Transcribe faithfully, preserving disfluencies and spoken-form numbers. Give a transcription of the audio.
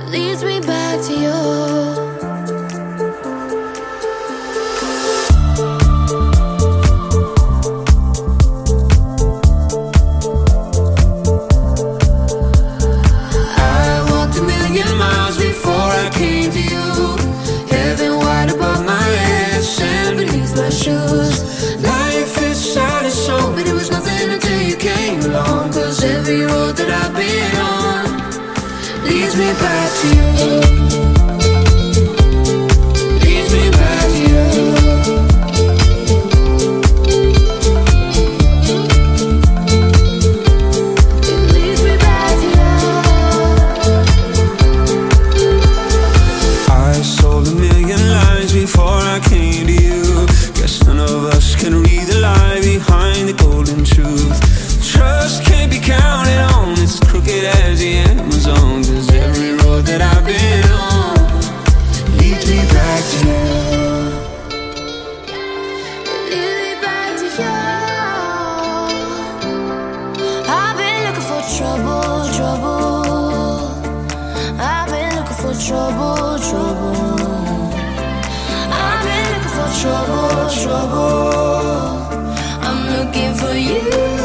leads me back to you. Life is sad and so, but it was nothing until you came along. Cause every road that I've been on leads me back to you. Leads me back to you. It leads me back to you. I sold a million lies before I came to you. None of us can read the lie behind the golden truth. Trust can't be counted on, it's as crooked as the Amazon. Cause every road that I've been on leads me back to you. Leads me back to you. I've been looking for trouble, trouble. I've been looking for trouble, trouble. Trouble, trouble, I'm looking for you.